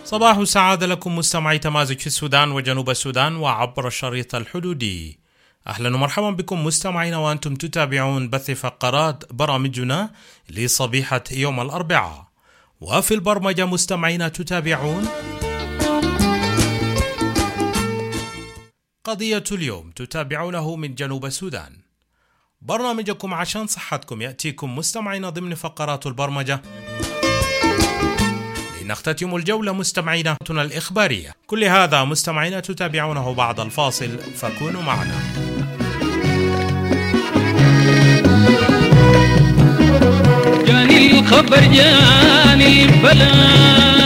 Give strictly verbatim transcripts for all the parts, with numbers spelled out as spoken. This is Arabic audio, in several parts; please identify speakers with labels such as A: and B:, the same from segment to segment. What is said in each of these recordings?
A: صباح السعادة لكم مستمعي تمازج في السودان وجنوب السودان وعبر الشريط الحدودي. أهلا ومرحبا بكم مستمعين وأنتم تتابعون بث فقرات برامجنا لصبيحة يوم الأربعاء. وفي البرمجة مستمعين تتابعون قضية اليوم تتابعونه من جنوب السودان. برنامجكم عشان صحتكم يأتيكم مستمعين ضمن فقرات البرمجة نختتم الجولة مستمعينا الإخبارية. كل هذا مستمعينا تتابعونه بعد الفاصل، فكونوا معنا.
B: جاني الخبر جاني البلاء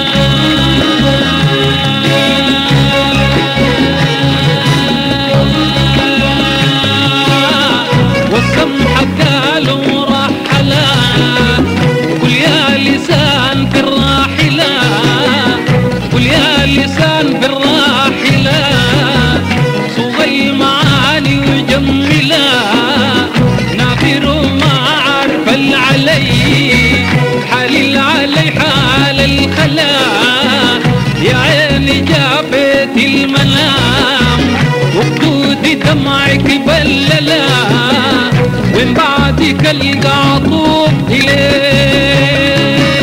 B: والسمح قالوا رحلا قل يا لسان في الراحلة قل يا لسان في الراحلة صغ المعاني وجملا نافر ما عارف العلي حال العلي حال الخلا يا عيني جابت المنام وقدود دمعك بللا من بعدك القعطوب إليه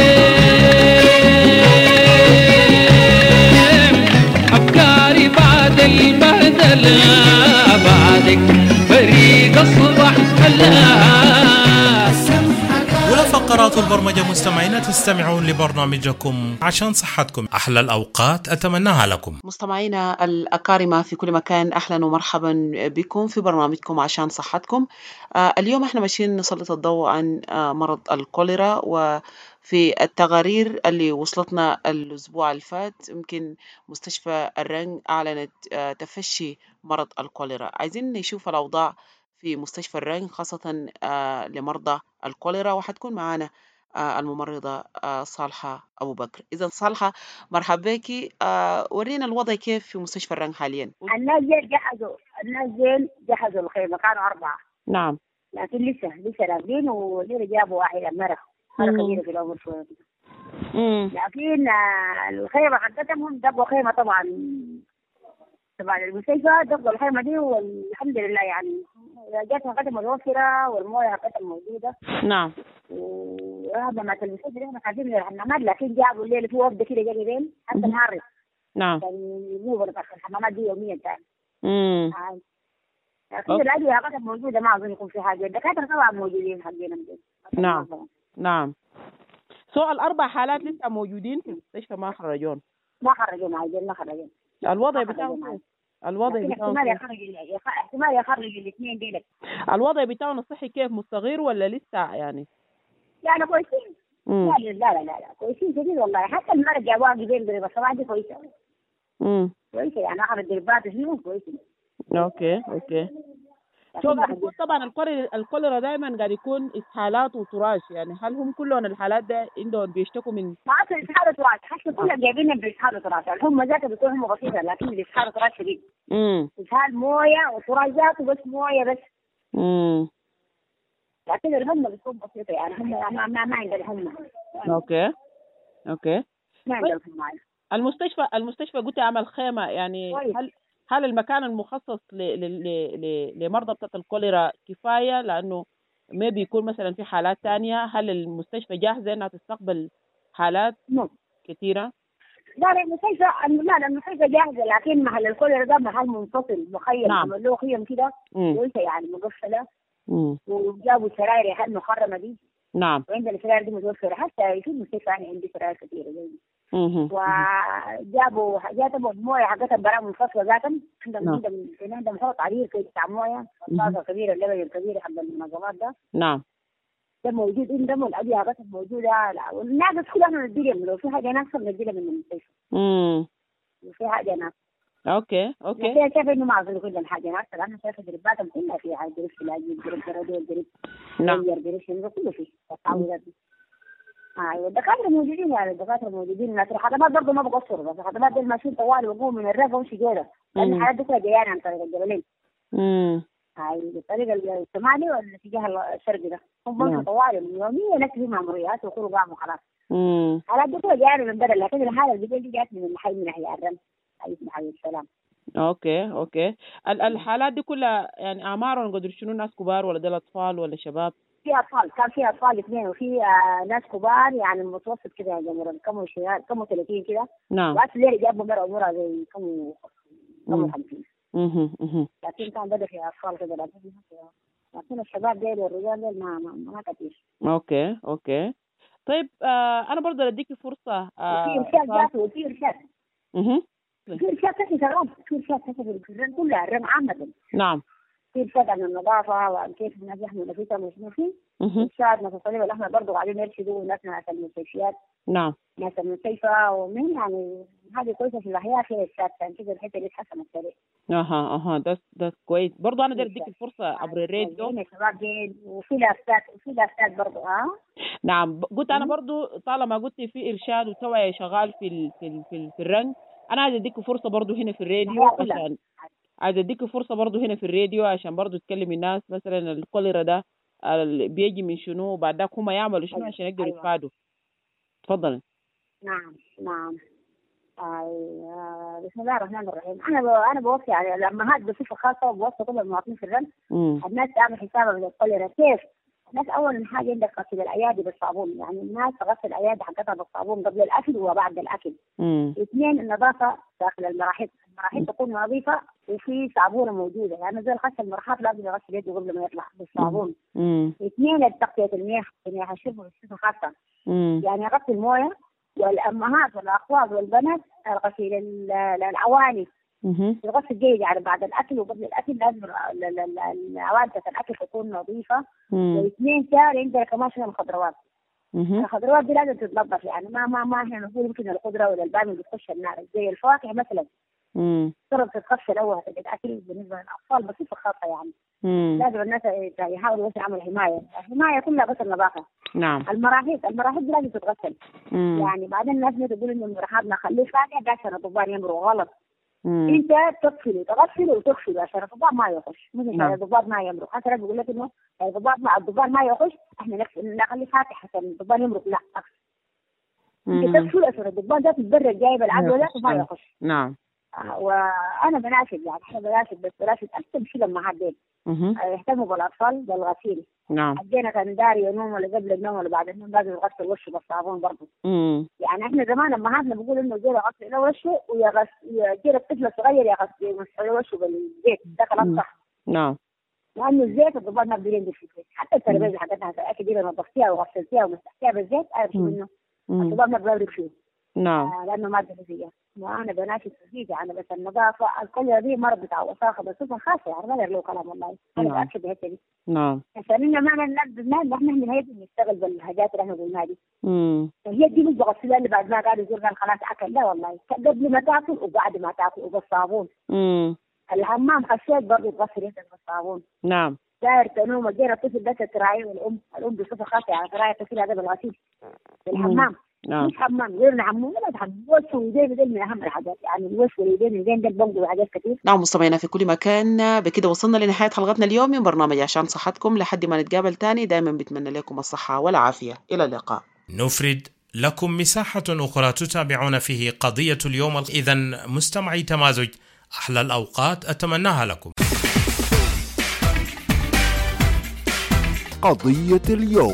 B: أفكاري بعد البهدلة بعدك فريق الصبح هلا.
A: فقرات البرمجة مستمعين تستمعون لبرنامجكم عشان صحتكم. أحلى الأوقات أتمناها لكم
C: مستمعينا الأكارمة في كل مكان. أهلا ومرحبا بكم في برنامجكم عشان صحتكم. آه اليوم احنا ماشيين نسلط الضوء عن آه مرض الكوليرا، وفي التقارير اللي وصلتنا الأسبوع الفات يمكن مستشفى الرنج أعلنت آه تفشي مرض الكوليرا. عايزين نشوف الأوضاع في مستشفى الرنج خاصة آه لمرضى الكوليرا، وحتكون معانا آه الممرضة آه صالحة أبو بكر. إذا صالحة مرحبا بك، آه ورينا الوضع كيف في مستشفى الرنج حاليا.
D: الناس زين جهزوا الناس زين جهزوا الخيمة، كانوا أربعة.
C: نعم.
D: لكن لسه لسه راقدين، وليه جابوا واحدة مرة مرة كبيرة في العمر شوية. لكن آه الخيمة حقتهم دبوا خيمة طبعا طبعا المستشفى دبوا الخيمة دي، والحمد لله يعني جاتها قدم متوفرة والموية قدم موجودة.
C: نعم.
D: وهذا ما المستشفى دي احنا قاعدين للحمامات، لكن جابوا الليل في وفد كده جاي لين حتى نهار.
C: نعم.
D: يعني مو برضه الحمامات دي يوميا ثاني.
C: امم.
D: لكن الأدوية قدم موجودة، ما أظن يكون في حاجة. الدكاترة طبعا موجودين حقين.
C: نعم. نعم. سؤال أربع حالات لسه موجودين في المستشفى ما خرجون.
D: ما خرجون عايزين ما خرجون.
C: الوضع بتاعهم الوضع بتاعهم
D: احتمال يخرج احتمال يخرج الاثنين ديلك.
C: الوضع بتاعهم الصحي كيف، مستغير ولا لسه يعني؟
D: يعني كويسين. لا لا لا لا لا كويسين جديد والله. حتى المرة جابوها قبل درب الصباح دي كويسة. امم كويسة يعني آخر الدربات فيهم كويسين.
C: اوكي اوكي. شوف طبعا الكوليرا الكوليرا دائما قاعد يكون اسهالات وتراش، يعني هل هم كلهم الحالات ده عندهم بيشتكوا من
D: ما في اسهال وتراش؟ حتى كلهم جايبين باسهال وتراش، هم ذاته بيكون هم بسيطة، لكن الاسهال وتراش شديد.
C: امم
D: اسهال مويه وتراش ذاته بس مويه بس.
C: امم
D: لكن الهم بتكون بسيطة يعني هم ما ما, ما عندهم هم.
C: اوكي اوكي.
D: ما عندهم هم.
C: المستشفى المستشفى قلت عمل خيمة يعني
D: طيب.
C: هل هل المكان المخصص ل ل ل لمرضى بتاعت الكوليرا كفاية؟ لأنه ما بيكون مثلا في حالات تانية. هل المستشفى جاهزة إنها تستقبل حالات
D: نعم.
C: كثيرة؟
D: لا المستشفى لا المستشفى جاهزة، لكن محل الكوليرا ده محل منفصل مخيم.
C: نعم.
D: له خيم كده كويسة يعني مقفلة.
C: امم
D: وجابوا سراير حد مخرمة دي.
C: نعم.
D: وعندنا السراير دي متوفرة، حتى في المستشفى يعني عندي سراير كثيرة زي
C: اها.
D: وجابوا جاتهم مويه حقتهم برا منفصله ذاتهم. عندهم
C: نعم.
D: عندهم عندهم حوض عريض كده بتاع مويه، طاسه كبيره اللبن الكبير حق المنظمات ده.
C: نعم.
D: ده موجود عندهم، والادويه حقتهم موجوده. لا والناقص كلها نديلهم، لو في حاجه ناقصه نديلها من المستشفى.
C: امم
D: لو في حاجه ناقصه.
C: اوكي اوكي.
D: لكن شايف انه ما اظن كلهم حاجه ناقصه، لانه شايف درباتهم كلها فيها حاجه. درب سلاجي، درب جرادول، درب
C: نعم.
D: درب شنو كله فيه التعويضات دي. ايوه الدكاتره موجودين، يعني الدكاتره موجودين. لكن الخدمات برضه ما بقصروا، بس الخدمات دي ماشيين طوال وقوم من الرقه ومشي جوله، لان الحالات دي كلها جايين عن طريق الجبلين. امم هاي الطريق الشمالي والاتجاه الشرقي ده هم ماشيين طوال يوميا، ناس في ماموريات وخروج عام وخلاص. امم حالات دي كلها جايه من برا، لكن الحاله اللي دي جات من محل من ناحيه الرمل حي محل السلام.
E: اوكي اوكي ال- الحالات دي كلها يعني اعمارهم قدر شنو؟ ناس كبار ولا دول اطفال ولا شباب؟
D: في اطفال، كان في اطفال اثنين وفي آه ناس كبار يعني متوسط كده يا جماعه، كم شهر كم ثلاثين كده.
E: نعم.
D: وقت اللي جابوا مره عمرها زي كم كم خمسين.
E: اها اها
D: لكن كان بدا في اطفال كده، لكن لكن الشباب ديل والرجال ديل ما ما, ما كثير.
E: اوكي اوكي طيب آه انا برضه اديكي فرصه. آه
D: وفي ارشاد ذاته وفي ارشاد.
E: اها
D: في ارشاد تحت الرمل، في ارشاد تحت الرمل كلها الرمل عامه.
E: نعم.
D: في ارشاد عن النظافه وعن كيف الناس يحملوا نفسهم وشنو في. ارشاد ناس الصليب الاحمر برضه قاعدين يرشدوا ناس ناس المستشفيات. نعم. ناس المستشفى ومن يعني هذه كويسه في الاحياء في ارشاد، عشان كده الحته دي اتحسنت سريع.
E: اها اها ده ده كويس. برضه انا بدي اديك الفرصه عبر الراديو.
D: هنا شباب جيد وفي لافتات وفي لافتات برضه. اه
E: نعم. قلت انا برضه طالما قلت في ارشاد وتوعيه شغال في ال في ال في, ال في الرنج، انا عايز اديك فرصه برضه هنا في الراديو عشان عايز اديك فرصه برضه هنا في الراديو عشان برضه تكلمي الناس. مثلا الكوليرا ده بيجي من شنو وبعد ذاك هم يعملوا شنو عشان يقدروا يتفادوا. تفضلي.
D: نعم نعم. آه بسم الله الرحمن الرحيم. انا ب... انا بوصي على الامهات بصفه خاصه وبوصي كل المواطنين في الرمل الناس تعمل حسابها من الكوليرا. كيف؟ الناس اول حاجه عندك غسل الايادي بالصابون، يعني الناس تغسل الايادي حقتها بالصابون قبل الاكل وبعد الاكل. امم اثنين النظافه داخل المراحيض، المراحيض تكون نظيفه وفي صابونه موجوده، يعني زي غسل المرحاض لازم يغسل يده قبل ما يطلع بالصابون. امم اثنين تغطيه المياه، المياه الشرب والشرب خاصه. امم يعني غسل المويه، والامهات والاخوات والبنات غسيل الاواني. اها الغسل جيد يعني بعد الاكل وقبل الاكل لازم الاواني الاكل تكون نظيفه. واثنين ثاني عندنا كمان شنو الخضروات. الخضروات دي لازم تتنظف، يعني ما ما ما احنا نقول يمكن الخضره ولا الباميه بتخش النار، زي الفواكه مثلا امم ترى تتغسل اول الاكل بالنسبه للاطفال بصفه خاصه يعني. مم. لازم الناس يحاولوا بس يعملوا حمايه، الحمايه كلها غسل نظافه. نعم. المراحيض المراحيض لازم تتغسل. مم. يعني بعدين الناس تقول انه المراحيض نخليه فاتح عشان الضبان يمروا، غلط. مم. انت تغسله تغسله وتغسله عشان الضباب ما يخش، مش عشان الضباب ما يمرق. حتى بيقول لك انه الضباب ما الضباب ما يخش احنا نخليه فاتح عشان الضبان يمرق، لا اكس. انت تغسله عشان الضبان ده تتبرد جايب العدوى ده وما يخش. نعم. آه وانا بناشد يعني احنا بناشد بس بناشد اكثر شيء لما حدين يهتموا بالاطفال بالغسيل. نعم. حدينا كان داري ينوم ولا قبل النوم ولا بعد النوم لازم يغسل وشه بالصابون برضه. امم يعني احنا زمان لما هاتنا بقول انه جيل يغسل له وشه ويغسل جيل الطفل الصغير يغسل يغسل وشه بالزيت، ده كلام صح. نعم. لانه الزيت الضباب ما بيقدر ينزل في الزيت، حتى الترابيزه حقتها اكيد اذا نظفتيها وغسلتيها ومسحتيها بالزيت اعرف منه الضباب ما بيقدر يمشي. نعم. آه لانه ماده غذائيه. وانا بناشد تزيد يعني بس النظافه الكل هذه مرض بتاع وساخه بصفه خاصه يعني ما له كلام والله. انا بأكد بهالشيء دي. نعم. عشان إننا ما ننزل ما احنا من هيك نشتغل بالحاجات اللي احنا قلناها دي. امم هي دي مش بغسلها اللي بعد ما قاعد يقول قال خلاص اكل، لا والله قبل ما تاكل وبعد ما تاكل وبالصابون. امم الحمام خشيت برضه تغسل يدك بالصابون. نعم. داير تنوم الجيرة الطفل ده تراعيه والام الام بصفه خاصه يعني تراعي الطفل هذا بالغسيل بالحمام. نعم. مش حمام غير نعمون ولا حمام وش ويدين دول من اهم الحاجات، يعني الوش واليدين اليدين دول بنقوا حاجات كثير.
C: نعم مستمعينا في كل مكان، بكده وصلنا لنهايه حلقتنا اليوم من برنامج عشان صحتكم. لحد ما نتقابل تاني دائما بتمنى لكم الصحه والعافيه، الى اللقاء.
A: نفرد لكم مساحه اخرى تتابعون فيه قضيه اليوم. اذا مستمعي تمازج احلى الاوقات اتمناها لكم.
F: قضيه اليوم.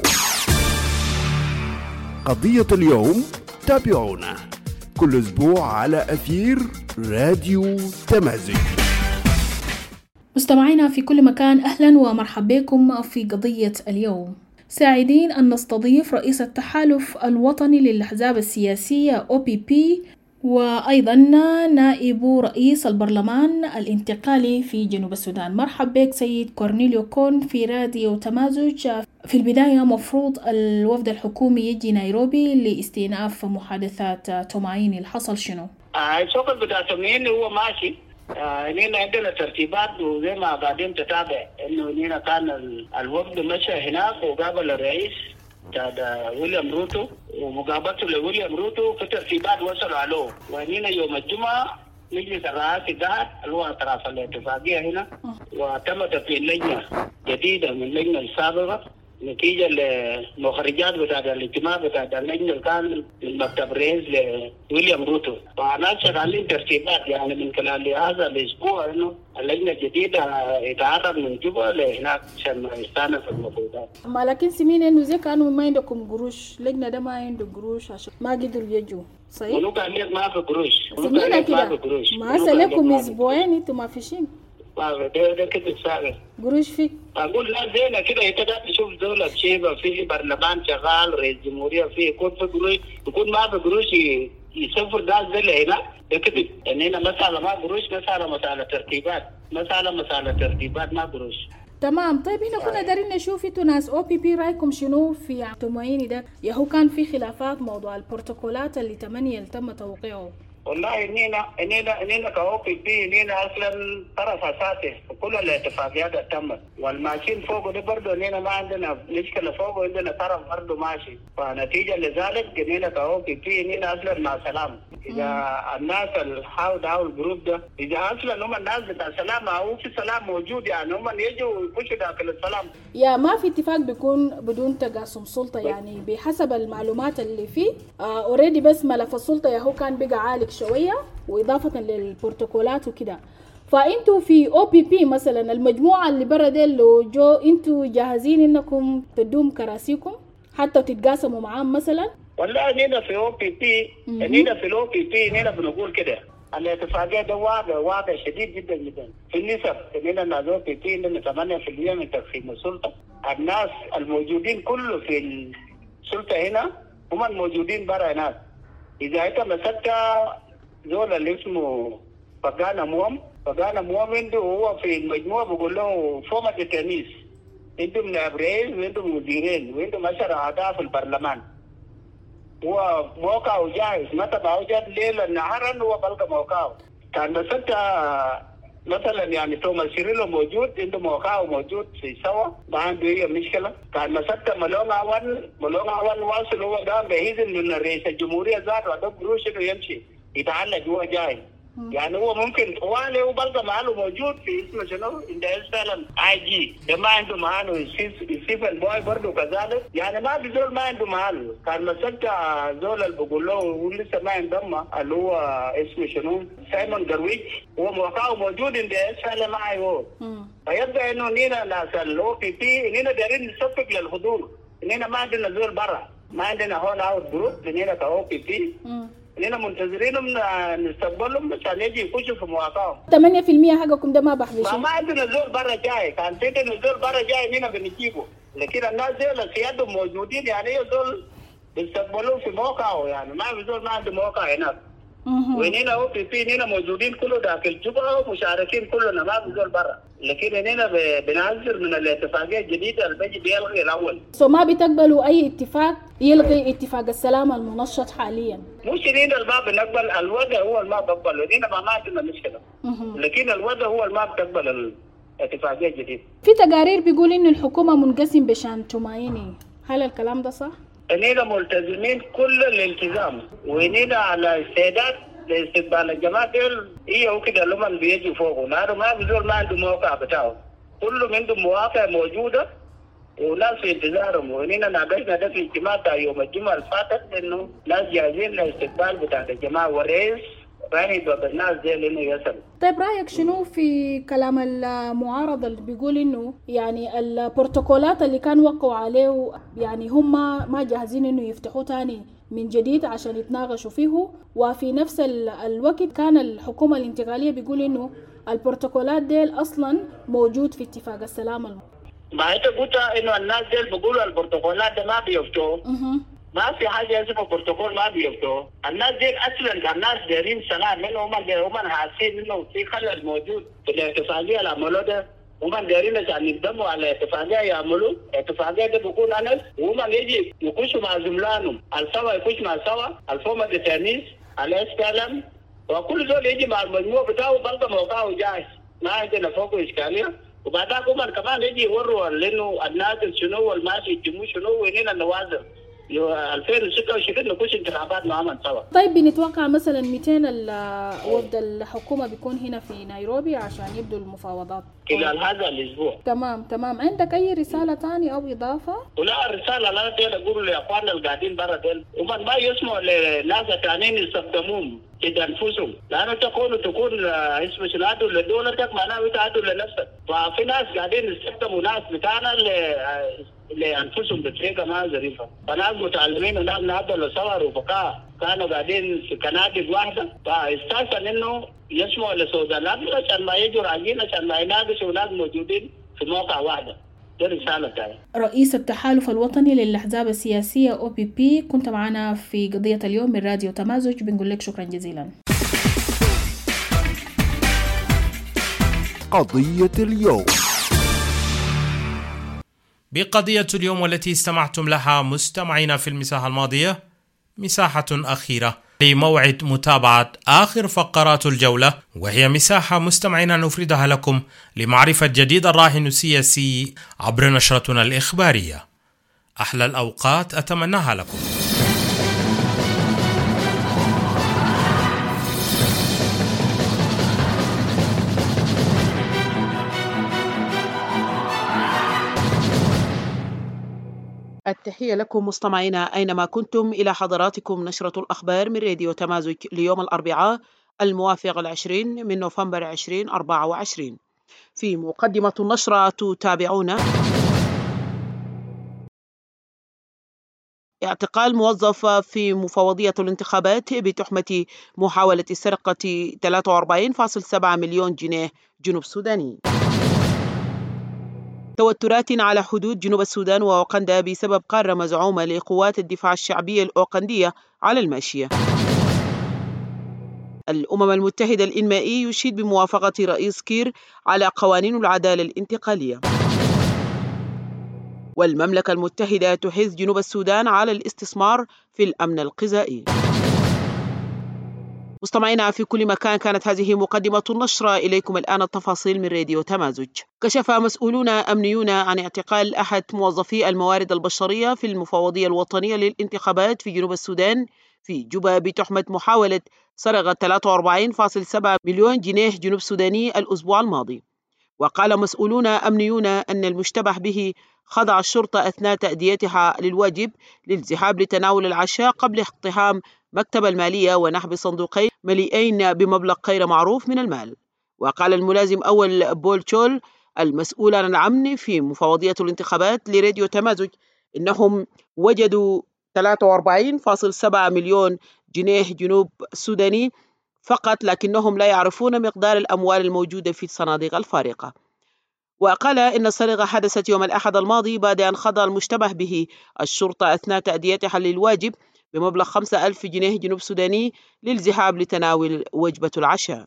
F: قضية اليوم تابعونا كل أسبوع على أثير راديو تمازج.
G: مستمعينا في كل مكان، أهلا ومرحبا بكم في قضية اليوم. سعيدين أن نستضيف رئيس التحالف الوطني للأحزاب السياسية أو بي بي وأيضا نائب رئيس البرلمان الانتقالي في جنوب السودان. مرحبا بك سيد كورنيليو كون في راديو تمازج. في البداية مفروض الوفد الحكومي يجي نيروبي لاستئناف محادثات تومايني، الحصل شنو؟
H: آه الشغل بتاع تومايني هو ماشي. آه هنا عندنا ترتيبات وزي ما قاعدين تتابع انه هنا كان الوفد مشى هناك وقابل الرئيس بتاع ويليام روتو، ومقابلته لويليام روتو في ترتيبات وصلوا عليه. وهنا يوم الجمعة مجلس الرئاسي قاعد اللي هو اطراف الاتفاقية هنا، وتم تفعيل لجنة جديدة من اللجنة السابقة نتيجة لمخرجات بتاعت الاجتماع بتاعت اللجنة اللي كان المكتب رئيس لويليام روتو، فناس شغالين ترتيبات يعني من خلال هذا الأسبوع إنه اللجنة الجديدة يتعرض من جوا لهناك عشان يستانس المفروضات.
G: ما لكن سمين إنه زي كانوا ما عندكم قروش، لجنة ده ما عنده قروش عشان ما قدروا يجوا، صحيح؟
H: منو قال لك ما في قروش؟
G: سمينا كده ما هسه لكم أسبوعين أنتم ما فيشين.
H: ما ده ده كده ساعة.
G: قروش فيك؟
H: أقول لا زينا كده أنت قاعد تشوف دولة شيبة في برلمان شغال رئيس جمهورية في يكون في قروش يكون ما في قروش يسافر ده زي هنا ده كده يعني هنا مسألة ما قروش مسألة مسألة ترتيبات مسألة مسألة ترتيبات ما قروش.
G: تمام. طيب هنا كنا دارين نشوف انتوا ناس او بي بي رايكم شنو في تمويني ده؟ يا هو كان في خلافات موضوع البروتوكولات اللي تمنية اللي تم توقيعه.
H: والله انينا انينا انينا كاو بي بي انينا اصلا طرف اساسي في كل الاتفاقيات اللي تمت والماشيين فوق ده برضه انينا ما عندنا مشكله فوق عندنا طرف برضه ماشي فنتيجه لذلك انينا كاو بي بي انينا اصلا مع سلام. اذا الناس الحاول داو الجروب ده اذا اصلا هم الناس بتاع سلام او في سلام موجود يعني هم يجوا يخشوا داخل السلام.
G: يا ما في اتفاق بيكون بدون تقاسم سلطه يعني بحسب المعلومات اللي فيه اوريدي. آه بس ملف السلطه يا هو كان بقى عالق شويه واضافه للبروتوكولات وكده. فانتوا في او بي بي مثلا المجموعه اللي برا دي لو جو انتوا جاهزين انكم تدوم كراسيكم حتى تتقاسموا معاهم مثلا؟
H: والله نينا في او بي بي نينا في الاو بي بي نينا بنقول كده الاتفاقيه ده واقع واقع شديد جدا جدا في النسب. نينا الناس او بي بي عندنا ثمانية بالمئة من تقسيم السلطه. الناس الموجودين كله في السلطه هنا هم الموجودين برا هناك. اذا انت مسكت زول اللي اسمه فقانا موم فقانا موم عنده هو في المجموعه بقول له فومة التنس عندهم نائب رئيس وعندهم مديرين وعندهم عشرة اعضاء في البرلمان. هو موقعه جاهز متى ما وجد ليلا نهارا هو بلقى موقعه. كان مسكت مثلا يعني توماس شيريلو موجود عنده موقعه موجود في سوا ما عنده اي مشكله. كان مسكت ملون عوان ملون عوان واصل هو قام بيهزم من رئيس الجمهوريه ذاته وده قروش انه يمشي يتعلق هو جاي. يعني هو ممكن طوالي وبرضه معاه موجود في اسمه شنو ده فعلا اي جي ده ما عنده معاه يسيف البوي برضه كذلك. يعني ما بزول ما عنده معاه. كان مسكت زول اللي بقول له ولسه ما ينضم اللي هو اسمه شنو سايمون درويش هو موقعه موجود عند فعلا معي هو. فيبدا انه نينا ناس الاو بي بي نينا دايرين نصفق للحضور. نينا ما عندنا زول برا ما عندنا هون اوت جروب نينا كاو بي بي نحن منتظرينهم نستقبلهم عشان يجي يخشوا في مواقعهم.
G: ثمانية بالمئة حقكم ده ما بحبش.
H: ما عندنا زول برا جاي كان في عندنا زول برا جاي هنا بنجيبه لكن الناس دول السيادة موجودين يعني زول بيستقبلوه في موقعه يعني ما في زول ما عنده موقع هناك. وهنا او بي بي هنا موجودين كله داخل جوبا ومشاركين كلنا ما في زول برا لكن هنا بنعذر من الاتفاقيه الجديده اللي بيجي بيلغي الاول.
G: سو ما بتقبلوا اي اتفاق يلغي اتفاق السلام المنشط حاليا؟
H: مش هنا ما بنقبل الوضع هو ما بقبله هنا ما عندنا مشكله لكن الوضع هو ما بتقبل الاتفاقيه الجديده.
G: في تقارير بيقول انه الحكومه منقسم بشان تومايني، هل الكلام ده صح؟
H: هنا ملتزمين كل الالتزام وهنا على استعداد لاستقبال الجماعه دول هي وكده لما بيجوا فوقه لانه ما بزول ما عنده موقع بتاعه كلهم عندهم مواقع موجوده وناس في انتظارهم. وهنا ناقشنا ده في اجتماع بتاع يوم الجمعه اللي فاتت انه ناس جاهزين للاستقبال بتاع الجماعه والرئيس راهي بالناس دي لانه يصل.
G: طيب رايك شنو في كلام المعارضه اللي بيقول انه يعني البروتوكولات اللي كان وقعوا عليه يعني هم ما جاهزين انه يفتحوه تاني من جديد عشان يتناقشوا فيه، وفي نفس الوقت كان الحكومه الانتقاليه بيقول انه البروتوكولات دي اصلا موجود في اتفاق السلام الم...
H: ما انت قلت انه الناس دي بيقولوا البروتوكولات ده ما بيفتحوا ما في حاجه اسمها بروتوكول ما بيفتحوا. الناس دي اصلا الناس دايرين سلام منهم هم هم حاسين انه في خلل موجود في الاتفاقيه اللي عملوها ده هم دايرين عشان يقدموا على اتفاقيه يعملوا اتفاقيه ده بيكون انس وهم يجي يخشوا مع زملائهم السوا يخش مع سوا الفومة التنس الاس كلام وكل دول يجي مع المجموعه بتاعه بلقى موقعه جاهز ما عندنا فوق اشكاليه. وبعدها هم كمان يجي يوروا لانه الناس شنو والماشي يتموا شنو وهنا النوازل ألفين وستة وعشرين نخش انتخابات معاهم سوا.
G: طيب بنتوقع مثلا مئتين وفد الحكومة بيكون هنا في نيروبي عشان يبدوا المفاوضات
H: خلال هذا الأسبوع.
G: تمام تمام. عندك أي رسالة تاني أو إضافة؟
H: ولا الرسالة لا تقدر أقول لأخواننا القاعدين برا ديل ومن ما يسمعوا لناس ثانيين يستخدمون كده أنفسهم، لأنه تكون تكون اسمه شنو لدولتك معناه تعدل لنفسك، ففي ناس قاعدين يستخدموا ناس بتاعنا لأنفسهم بطريقة ما ظريفة، فناس متعلمين وناس نادلوا سوا رفقاء كانوا قاعدين في كنادق واحدة، فاستحسن إنه يسمعوا لسودان عشان ما يجوا راجعين عشان ما يناقشوا ناس موجودين في موقع واحدة.
G: رئيس التحالف الوطني للأحزاب السياسية أو بي بي، كنت معنا في قضية اليوم من راديو تمازج، بنقول لك شكرا جزيلا.
F: قضية اليوم.
A: بقضية اليوم والتي استمعتم لها مستمعينا في المساحة الماضية، مساحة أخيرة لموعد متابعة آخر فقرات الجولة، وهي مساحة مستمعينا نفردها لكم لمعرفة جديد الراهن السياسي عبر نشرتنا الإخبارية. أحلى الأوقات أتمناها لكم.
C: التحية لكم مستمعينا أينما كنتم. إلى حضراتكم نشرة الأخبار من راديو تمازج ليوم الأربعاء الموافق العشرين من نوفمبر عشرين أربعة وعشرين. في مقدمة النشرة تتابعون اعتقال موظف في مفوضية الانتخابات بتهمة محاولة سرقة ثلاثة وأربعين فاصلة سبعة مليون جنيه جنوب سوداني. توترات على حدود جنوب السودان وأوغندا بسبب قارة مزعومة لقوات الدفاع الشعبي الأوغندية على الماشية. الأمم المتحدة الإنمائي يشيد بموافقة رئيس كير على قوانين العدالة الانتقالية. والمملكة المتحدة تحث جنوب السودان على الاستثمار في الأمن الغذائي. مستمعينا في كل مكان، كانت هذه مقدمة النشرة. إليكم الآن التفاصيل من راديو تمازج. كشف مسؤولون أمنيون عن اعتقال أحد موظفي الموارد البشرية في المفوضية الوطنية للانتخابات في جنوب السودان في جوبا بتهمة محاولة سرقة ثلاثة وأربعين فاصلة سبعة مليون جنيه جنوب سوداني الأسبوع الماضي. وقال مسؤولون أمنيون أن المشتبه به خضع الشرطة أثناء تأديتها للواجب للذهاب لتناول العشاء قبل اقتحام مكتب المالية ونحب صندوقين مليئين بمبلغ غير معروف من المال. وقال الملازم أول بول تشول المسؤول عن الأمن في مفوضية الانتخابات لراديو تمازج إنهم وجدوا ثلاثة وأربعين فاصلة سبعة مليون جنيه جنوب سوداني فقط، لكنهم لا يعرفون مقدار الأموال الموجودة في الصناديق الفارقة. وقال إن السرقة حدثت يوم الأحد الماضي بعد أن خضع المشتبه به الشرطة أثناء تأديتها للواجب بمبلغ خمسة ألف جنيه جنوب سوداني للذهاب لتناول وجبة العشاء.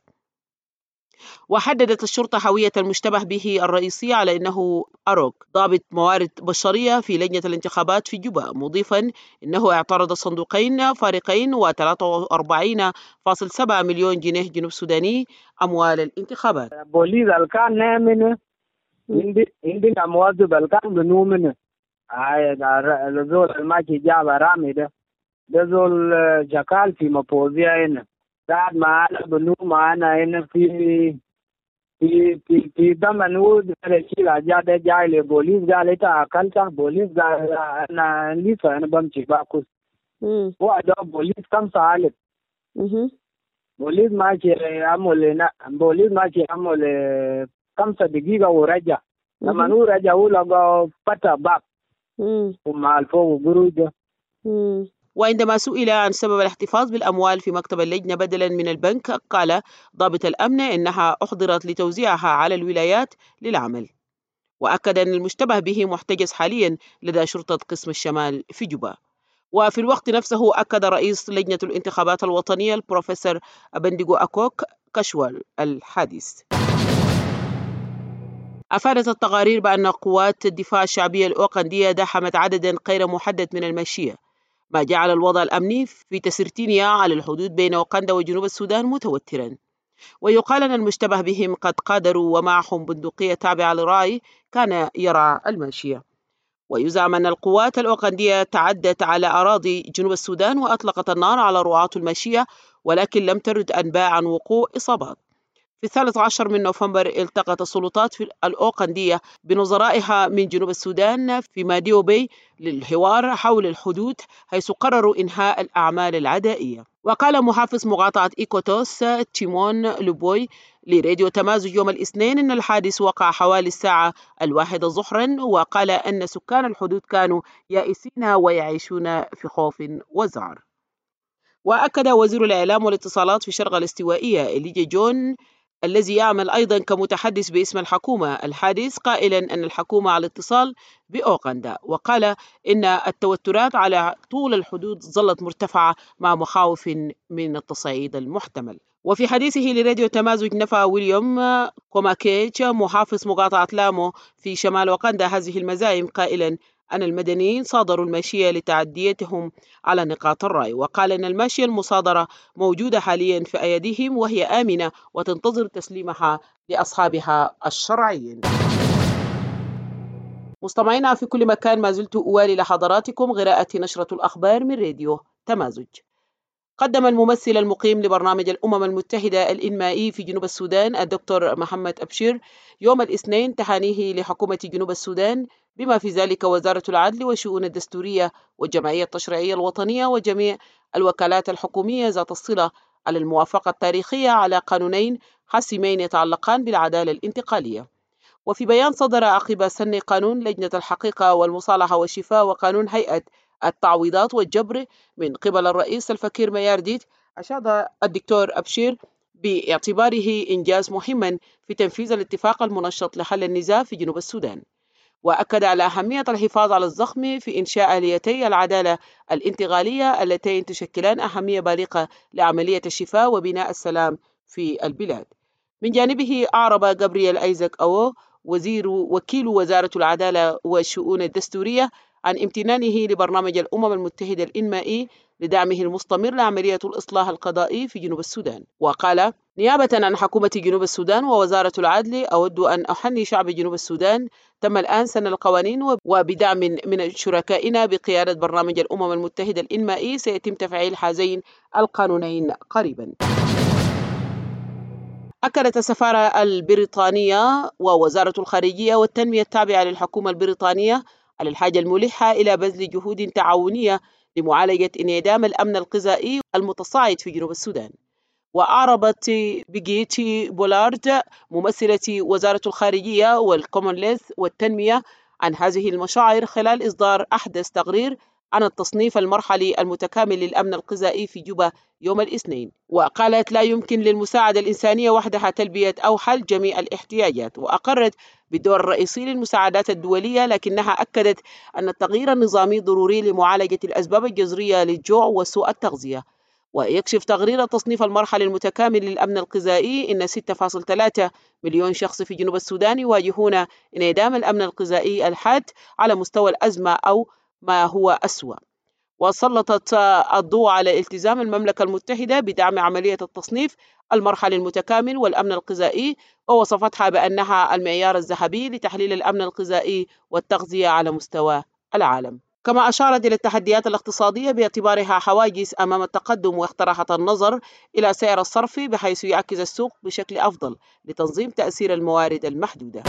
C: وحددت الشرطة هوية المشتبه به الرئيسي على أنه أروك، ضابط موارد بشرية في لجنة الانتخابات في جوبا، مضيفا أنه اعترض صندوقين فارقين وثلاثة وأربعين فاصلة سبعة مليون جنيه جنوب سوداني أموال الانتخابات.
I: بوليس الكان نامن عندي عندي موظف الكان بنومن هاي الزول الماكي جاب رامي ده ده زول جكال في مفوضية هنا بعد ما أنا بنو معنا هنا في في في في دمن ود رشيل أجاد جاي لبوليس قال إنت أكلت بوليس قال أنا لسه أنا بمشي باكوس. هو أجاب بوليس كم سالت. بوليس ماشي عمل بوليس ماشي عمل خمسة دقيقة ورجع. لما نور رجع هو لقى فتى باك. ومع الفوق جروده.
C: وعندما سئل عن سبب الاحتفاظ بالأموال في مكتب اللجنة بدلا من البنك، قال ضابط الأمن إنها أحضرت لتوزيعها على الولايات للعمل. وأكد أن المشتبه به محتجز حاليا لدى شرطة قسم الشمال في جوبا. وفي الوقت نفسه أكد رئيس لجنة الانتخابات الوطنية البروفيسور أبنديغو أكوك كشوال الحادث. أفادت التقارير بأن قوات الدفاع الشعبي الأوغندية داحمت عددا غير محدد من الماشية، ما جعل الوضع الأمني في تسرتينيا على الحدود بين أوغندا وجنوب السودان متوترا. ويقال أن المشتبه بهم قد قادروا ومعهم بندقية تابعة لراي كان يرعى الماشية. ويزعم أن القوات الأوغندية تعدت على أراضي جنوب السودان وأطلقت النار على رعاة الميليشيا، ولكن لم ترد أنباء عن وقوع إصابات. في الثالث عشر من نوفمبر التقت السلطات الأوغندية بنظرائها من جنوب السودان في ماديو بي للحوار حول الحدود، حيث قرروا إنهاء الأعمال العدائية. وقال محافظ مقاطعة إيكوتوس تيمون لوبوي لراديو تمازج يوم الاثنين أن الحادث وقع حوالي الساعة الواحدة ظهرا، وقال أن سكان الحدود كانوا يائسين ويعيشون في خوف وذعر. وأكد وزير الإعلام والاتصالات في الشرق الاستوائية إليجا جون الذي يعمل أيضا كمتحدث باسم الحكومة الحادث، قائلا أن الحكومة على اتصال بأوغندا، وقال إن التوترات على طول الحدود ظلت مرتفعة مع مخاوف من التصعيد المحتمل. وفي حديثه لراديو تمازج نفى ويليام كوماكيتش محافظ مقاطعة لامو في شمال أوغندا هذه المزاعم، قائلا أن المدنيين صادروا الماشية لتعديتهم على نقاط الرأي، وقال أن الماشية المصادرة موجودة حاليا في أيديهم وهي آمنة وتنتظر تسليمها لأصحابها الشرعيين. مستمعينا في كل مكان، ما زلت أوالي لحضراتكم قراءة نشرة الأخبار من راديو تمازج. قدم الممثل المقيم لبرنامج الأمم المتحدة الإنمائي في جنوب السودان الدكتور محمد أبشير يوم الاثنين تهانيه لحكومة جنوب السودان، بما في ذلك وزارة العدل والشؤون الدستورية والجمعية التشريعية الوطنية وجميع الوكالات الحكومية ذات الصلة على الموافقة التاريخية على قانونين حاسمين يتعلقان بالعدالة الانتقالية. وفي بيان صدر عقب سن قانون لجنة الحقيقة والمصالحة والشفاء وقانون هيئة التعويضات والجبر من قبل الرئيس الفكير ميارديت، أشاد الدكتور أبشير باعتباره إنجاز مهما في تنفيذ الاتفاق المنشط لحل النزاع في جنوب السودان، وأكد على أهمية الحفاظ على الزخم في إنشاء آليتي العدالة الانتقالية اللتين تشكلان أهمية بالغة لعملية الشفاء وبناء السلام في البلاد. من جانبه أعرب جابرييل أيزاك أو وزير وكيل وزارة العدالة والشؤون الدستورية عن امتنانه لبرنامج الأمم المتحدة الإنمائي لدعمه المستمر لعملية الإصلاح القضائي في جنوب السودان، وقال: نيابة عن حكومة جنوب السودان ووزارة العدل أود أن أحني شعب جنوب السودان. تم الآن سن القوانين، وبدعم من شركائنا بقيادة برنامج الأمم المتحدة الإنمائي سيتم تفعيل هذين القانونين قريبا. أكدت السفارة البريطانية ووزارة الخارجية والتنمية التابعة للحكومة البريطانية على الحاجة الملحة إلى بذل جهود تعاونية لمعالجة انعدام الأمن الغذائي المتصاعد في جنوب السودان. وأعربت بيجيتي بولارد ممثلة وزارة الخارجية والكومونليث والتنمية عن هذه المشاعر خلال إصدار أحدث تقرير عن التصنيف المرحلي المتكامل للأمن الغذائي في جوبا يوم الاثنين. وقالت: لا يمكن للمساعدة الإنسانية وحدها تلبية أو حل جميع الاحتياجات. وأقرت بالدور الرئيسي للمساعدات الدولية، لكنها أكدت أن التغيير النظامي ضروري لمعالجة الأسباب الجذرية للجوع وسوء التغذية. ويكشف تقرير التصنيف المرحلي المتكامل للأمن الغذائي أن ستة فاصلة ثلاثة مليون شخص في جنوب السودان يواجهون انعدام الأمن الغذائي الحاد على مستوى الأزمة أو ما هو أسوأ. وسلطت الضوء على التزام المملكة المتحدة بدعم عملية التصنيف المرحلي المتكامل والأمن الغذائي، ووصفتها بأنها المعيار الذهبي لتحليل الأمن الغذائي والتغذية على مستوى العالم. كما أشارت إلى التحديات الاقتصادية باعتبارها حواجز أمام التقدم، واقترحت النظر إلى سعر الصرف بحيث يعكس السوق بشكل أفضل لتنظيم تأثير الموارد المحدودة.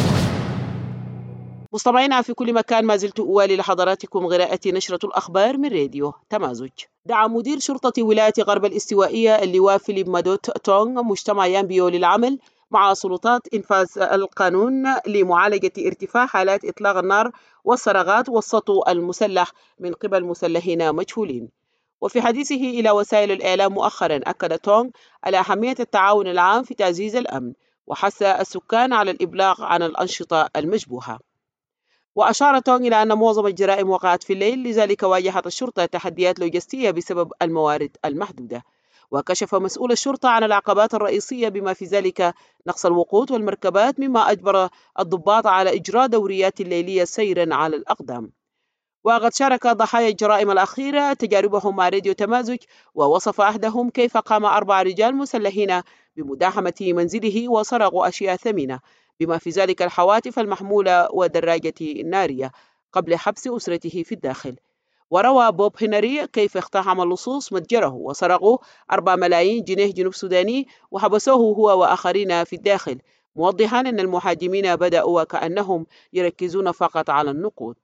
C: مستمعينا في كل مكان، ما زلت أوالي لحضراتكم قراءة نشرة الأخبار من راديو تمازج. دعا مدير شرطة ولاية غرب الاستوائية اللواء فيليب مادوت تونغ مجتمع يامبيو للعمل مع سلطات إنفاذ القانون لمعالجة ارتفاع حالات إطلاق النار والصراخات والسطو المسلح من قبل مسلحين مجهولين. وفي حديثه إلى وسائل الإعلام مؤخرا، أكد تونغ على أهمية التعاون العام في تعزيز الأمن، وحث السكان على الإبلاغ عن الأنشطة المشبوهة. وأشار تونغ إلى أن معظم الجرائم وقعت في الليل، لذلك واجهت الشرطة تحديات لوجستية بسبب الموارد المحدودة. وكشف مسؤول الشرطة عن العقبات الرئيسية بما في ذلك نقص الوقود والمركبات، مما أجبر الضباط على إجراء دوريات ليلية سيرا على الأقدام. وقد شارك ضحايا الجرائم الأخيرة تجاربهم مع راديو تمازج، ووصف أحدهم كيف قام أربع رجال مسلحين بمداهمة منزله وسرقوا أشياء ثمينة بما في ذلك الحواتف المحمولة ودراجة نارية. قبل حبس أسرته في الداخل. وروى بوب هنري كيف اقتحم اللصوص متجره وسرقوا أربعة ملايين جنيه جنوب سوداني وحبسوه هو وآخرين في الداخل، موضحا أن المهاجمين بدأوا وكأنهم يركزون فقط على النقود.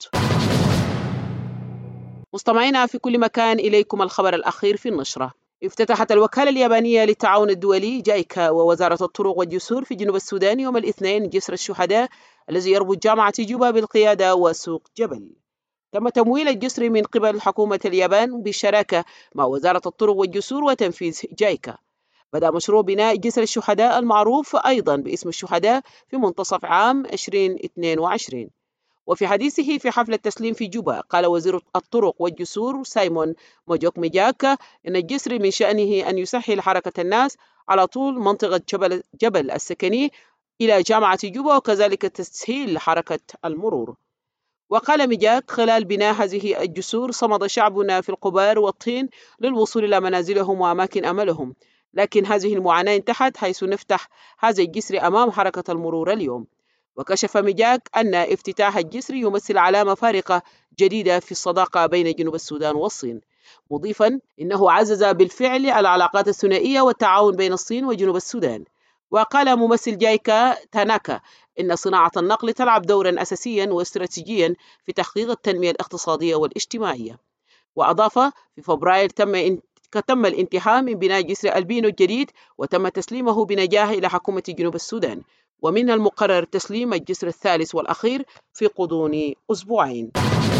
C: مستمعينا في كل مكان، إليكم الخبر الأخير في النشرة. افتتحت الوكالة اليابانية للتعاون الدولي جايكا ووزارة الطرق والجسور في جنوب السودان يوم الاثنين جسر الشهداء الذي يربط جامعة جوبا بالقيادة وسوق جبل. تم تمويل الجسر من قبل حكومة اليابان بالشراكة مع وزارة الطرق والجسور وتنفيذ جايكا. بدأ مشروع بناء جسر الشهداء المعروف أيضا باسم الشهداء في منتصف عام ألفين واثنين وعشرين. وفي حديثه في حفل التسليم في جوبا قال وزير الطرق والجسور سايمون موجوك ميجاكا إن الجسر من شأنه أن يسهل حركة الناس على طول منطقة جبل, جبل السكني إلى جامعة جوبا وكذلك تسهيل حركة المرور. وقال ميجاك خلال بناء هذه الجسور صمد شعبنا في القبار والطين للوصول إلى منازلهم وأماكن أملهم، لكن هذه المعاناة انتهت حيث نفتح هذا الجسر أمام حركة المرور اليوم. وكشف ميجاك أن افتتاح الجسر يمثل علامة فارقة جديدة في الصداقة بين جنوب السودان والصين، مضيفا إنه عزز بالفعل العلاقات الثنائية والتعاون بين الصين وجنوب السودان. وقال ممثل جايكا تاناكا إن صناعة النقل تلعب دورا أساسيا واستراتيجيا في تحقيق التنمية الاقتصادية والاجتماعية. وأضاف في فبراير تم تم الانتهاء من بناء جسر البينو الجديد وتم تسليمه بنجاح إلى حكومة جنوب السودان، ومن المقرر تسليم الجسر الثالث والأخير في غضون أسبوعين.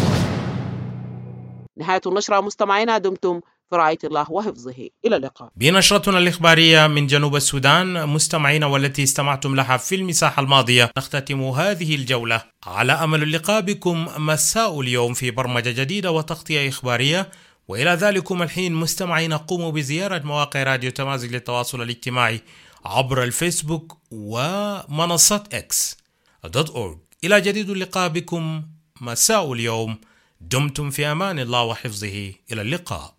C: نهاية النشرة مستمعينا، دمتم في رعاية الله وحفظه. إلى اللقاء.
A: بنشرتنا الإخبارية من جنوب السودان مستمعينا والتي استمعتم لها في المساحة الماضية نختتم هذه الجولة على أمل اللقاء بكم مساء اليوم في برمجة جديدة وتغطية إخبارية. وإلى ذلكم الحين مستمعين قوموا بزيارة مواقع راديو تمازج للتواصل الاجتماعي عبر الفيسبوك ومنصة إكس دوت أورج. إلى جديد اللقاء بكم مساء اليوم، دمتم في أمان الله وحفظه. إلى اللقاء.